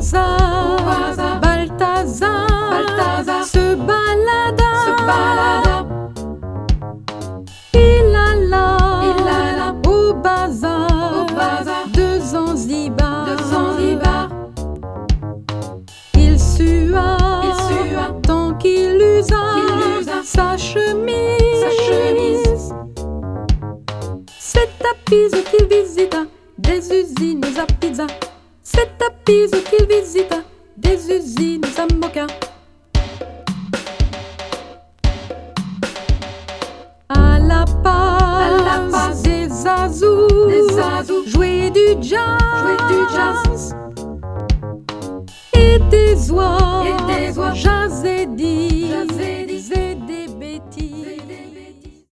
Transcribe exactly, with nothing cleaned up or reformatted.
hasard, au hasard, Balthazar, Balthazar se balada, se balada. Il alla, Il alla au bazar, au bazar de Zanzibar, de Zanzibar. Il sua, Il sua tant qu'il usa, qu'il usa sa chemise, sa chemise. C'est à Pise qu'il visita des usines à pizza. C'est à Pise qu'il visita des usines à mocha. À la À la base base des azous, des azous, jouer du jazz, jouer du jazz et des oies